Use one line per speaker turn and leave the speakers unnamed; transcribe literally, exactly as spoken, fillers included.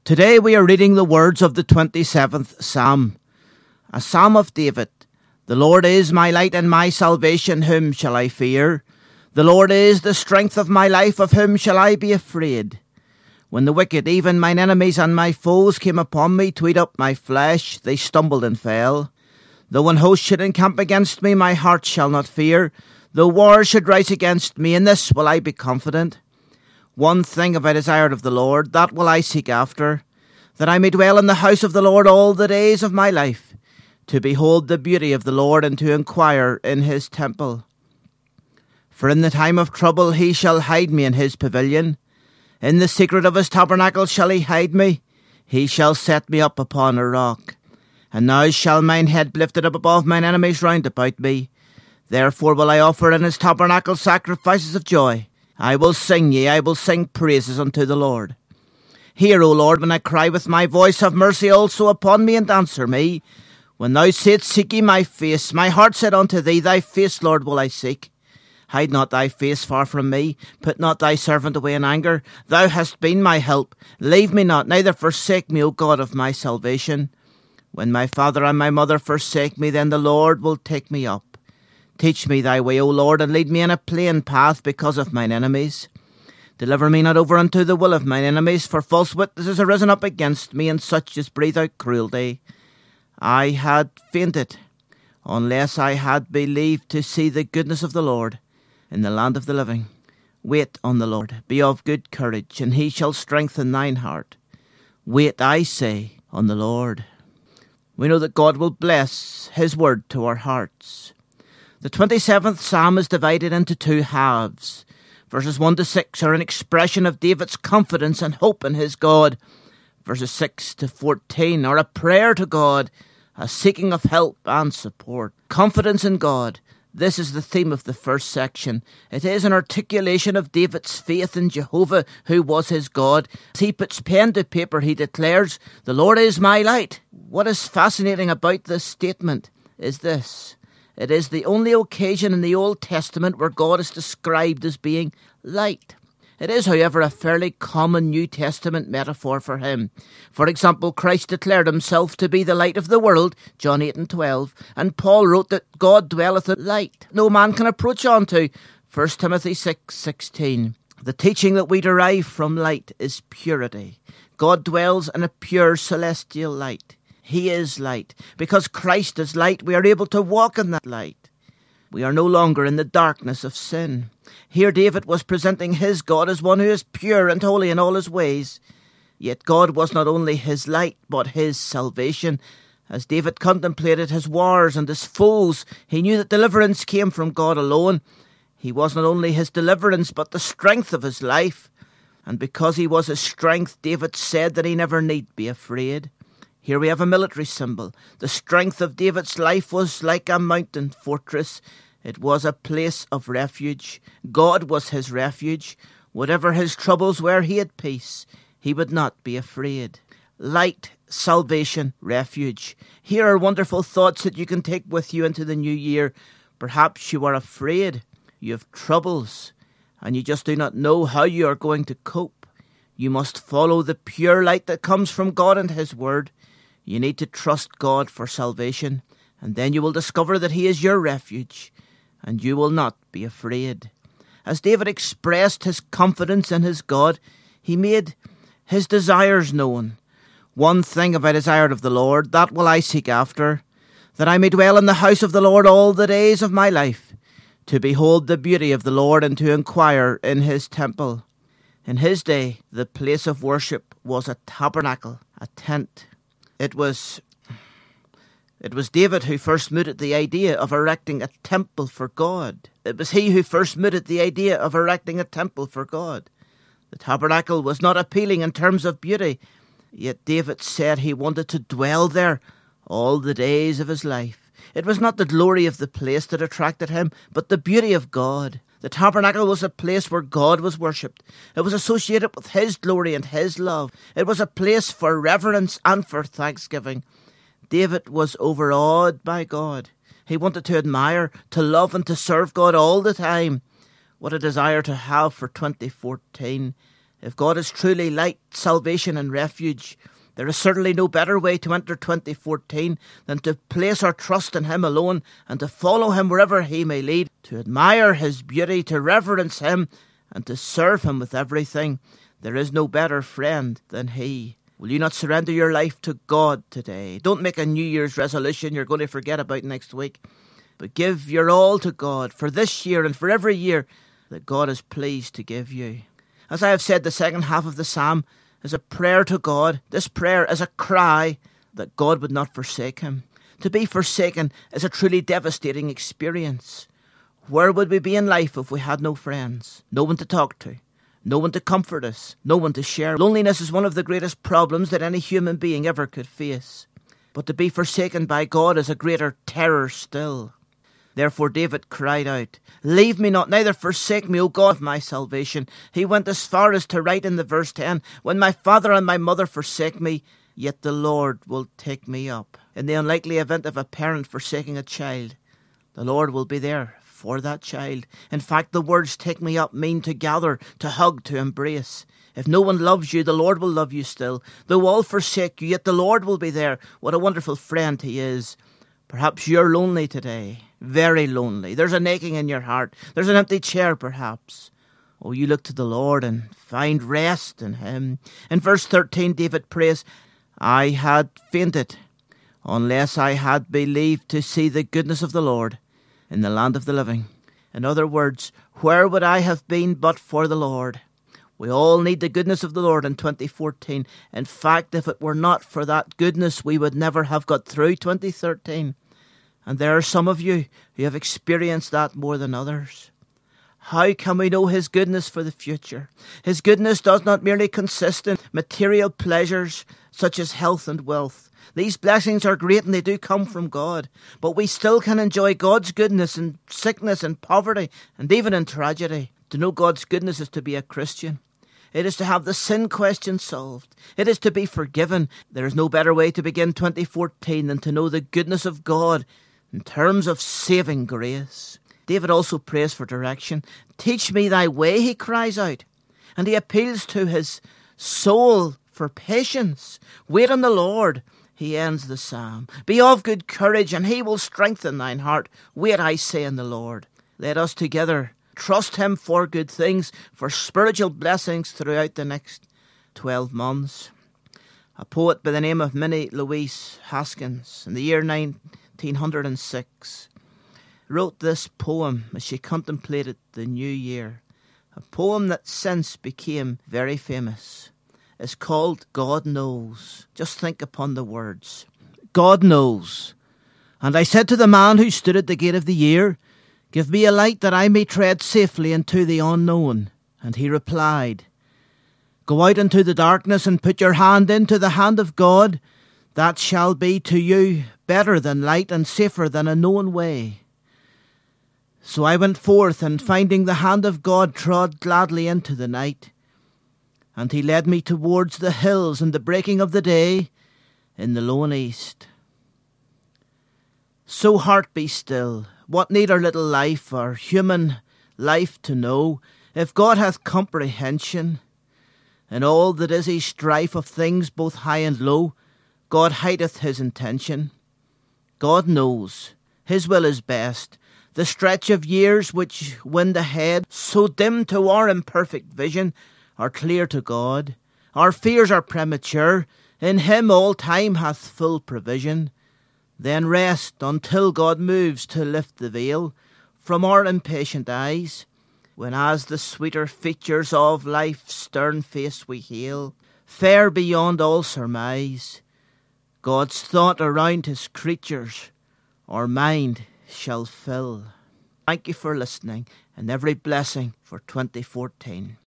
Today we are reading the words of the twenty-seventh Psalm, a Psalm of David. The Lord is my light and my salvation, whom shall I fear? The Lord is the strength of my life, of whom shall I be afraid? When the wicked, even mine enemies and my foes, came upon me to eat up my flesh, they stumbled and fell. Though an host should encamp against me, my heart shall not fear. Though war should rise against me, in this will I be confident. One thing have I desired of the Lord, that will I seek after, that I may dwell in the house of the Lord all the days of my life, to behold the beauty of the Lord, and to inquire in his temple. For in the time of trouble he shall hide me in his pavilion. In the secret of his tabernacle shall he hide me. He shall set me up upon a rock. And now shall mine head be lifted up above mine enemies round about me. Therefore will I offer in his tabernacle sacrifices of joy. I will sing, yea, I will sing praises unto the Lord. Hear, O Lord, when I cry with my voice, have mercy also upon me, and answer me. When thou saidst, seek ye my face, my heart said unto thee, thy face, Lord, will I seek. Hide not thy face far from me, put not thy servant away in anger. Thou hast been my help, leave me not, neither forsake me, O God of my salvation. When my father and my mother forsake me, then the Lord will take me up. Teach me thy way, O Lord, and lead me in a plain path because of mine enemies. Deliver me not over unto the will of mine enemies, for false witnesses are risen up against me, and such as breathe out cruelty. I had fainted, unless I had believed to see the goodness of the Lord in the land of the living. Wait on the Lord, be of good courage, and he shall strengthen thine heart. Wait, I say, on the Lord. We know that God will bless his word to our hearts. The twenty-seventh Psalm is divided into two halves. Verses one to six are an expression of David's confidence and hope in his God. Verses six to fourteen are a prayer to God, a seeking of help and support. Confidence in God. This is the theme of the first section. It is an articulation of David's faith in Jehovah, who was his God. As he puts pen to paper, he declares, the Lord is my light. What is fascinating about this statement is this. It is the only occasion in the Old Testament where God is described as being light. It is, however, a fairly common New Testament metaphor for him. For example, Christ declared himself to be the light of the world, John eight and twelve, and Paul wrote that God dwelleth in light, no man can approach unto, First Timothy six sixteen. The teaching that we derive from light is purity. God dwells in a pure celestial light. He is light. Because Christ is light, we are able to walk in that light. We are no longer in the darkness of sin. Here David was presenting his God as one who is pure and holy in all his ways. Yet God was not only his light, but his salvation. As David contemplated his wars and his foes, he knew that deliverance came from God alone. He was not only his deliverance, but the strength of his life. And because he was his strength, David said that he never need be afraid. Here we have a military symbol. The strength of David's life was like a mountain fortress. It was a place of refuge. God was his refuge. Whatever his troubles were, he had peace. He would not be afraid. Light, salvation, refuge. Here are wonderful thoughts that you can take with you into the new year. Perhaps you are afraid. You have troubles, and you just do not know how you are going to cope. You must follow the pure light that comes from God and his word. You need to trust God for salvation, and then you will discover that he is your refuge, and you will not be afraid. As David expressed his confidence in his God, he made his desires known. One thing have I desired of the Lord, that will I seek after, that I may dwell in the house of the Lord all the days of my life, to behold the beauty of the Lord, and to inquire in his temple. In his day, the place of worship was a tabernacle, a tent. It was, it was David who first mooted the idea of erecting a temple for God. It was he who first mooted the idea of erecting a temple for God. The tabernacle was not appealing in terms of beauty, yet David said he wanted to dwell there all the days of his life. It was not the glory of the place that attracted him, but the beauty of God. The tabernacle was a place where God was worshipped. It was associated with his glory and his love. It was a place for reverence and for thanksgiving. David was overawed by God. He wanted to admire, to love and to serve God all the time. What a desire to have for twenty fourteen. If God is truly light, salvation and refuge, there is certainly no better way to enter twenty fourteen than to place our trust in Him alone and to follow Him wherever He may lead, to admire His beauty, to reverence Him and to serve Him with everything. There is no better friend than He. Will you not surrender your life to God today? Don't make a New Year's resolution you're going to forget about next week, but give your all to God for this year and for every year that God is pleased to give you. As I have said, the second half of the psalm is a prayer to God. This prayer is a cry that God would not forsake him. To be forsaken is a truly devastating experience. Where would we be in life if we had no friends? No one to talk to. No one to comfort us. No one to share. Loneliness is one of the greatest problems that any human being ever could face. But to be forsaken by God is a greater terror still. Therefore David cried out, "Leave me not, neither forsake me, O God of my salvation." He went as far as to write in the verse ten, "When my father and my mother forsake me, yet the Lord will take me up." In the unlikely event of a parent forsaking a child, the Lord will be there for that child. In fact, the words "take me up" mean to gather, to hug, to embrace. If no one loves you, the Lord will love you still. Though all forsake you, yet the Lord will be there. What a wonderful friend He is. Perhaps you're lonely today, very lonely. There's an aching in your heart. There's an empty chair, perhaps. Oh, you look to the Lord and find rest in Him. In verse thirteen, David prays, "I had fainted, unless I had believed to see the goodness of the Lord in the land of the living." In other words, where would I have been but for the Lord? We all need the goodness of the Lord in twenty fourteen. In fact, if it were not for that goodness, we would never have got through twenty thirteen. And there are some of you who have experienced that more than others. How can we know His goodness for the future? His goodness does not merely consist in material pleasures such as health and wealth. These blessings are great and they do come from God. But we still can enjoy God's goodness in sickness and poverty and even in tragedy. To know God's goodness is to be a Christian. It is to have the sin question solved. It is to be forgiven. There is no better way to begin twenty fourteen than to know the goodness of God in terms of saving grace. David also prays for direction. "Teach me thy way," he cries out. And he appeals to his soul for patience. Wait on the Lord. He ends the psalm. "Be of good courage, and He will strengthen thine heart. Wait, I say, in the Lord." Let us together trust Him for good things, for spiritual blessings throughout the next twelve months. A poet by the name of Minnie Louise Haskins, in the year nineteen oh six, wrote this poem as she contemplated the new year. A poem that since became very famous. It's called "God Knows." Just think upon the words. God knows. "And I said to the man who stood at the gate of the year, Give me a light that I may tread safely into the unknown. And he replied, Go out into the darkness and put your hand into the hand of God. That shall be to you better than light and safer than a known way. So I went forth, and finding the hand of God, trod gladly into the night. And He led me towards the hills and the breaking of the day in the lone east. So heart, be still. What need our little life, our human life, to know, if God hath comprehension in all that is His strife of things both high and low? God hideth His intention. God knows His will is best. The stretch of years which wind ahead, so dim to our imperfect vision, are clear to God. Our fears are premature. In Him all time hath full provision. Then rest until God moves to lift the veil from our impatient eyes, when as the sweeter features of life's stern face we hail, fair beyond all surmise, God's thought around His creatures our mind shall fill. Thank you for listening, and every blessing for twenty fourteen.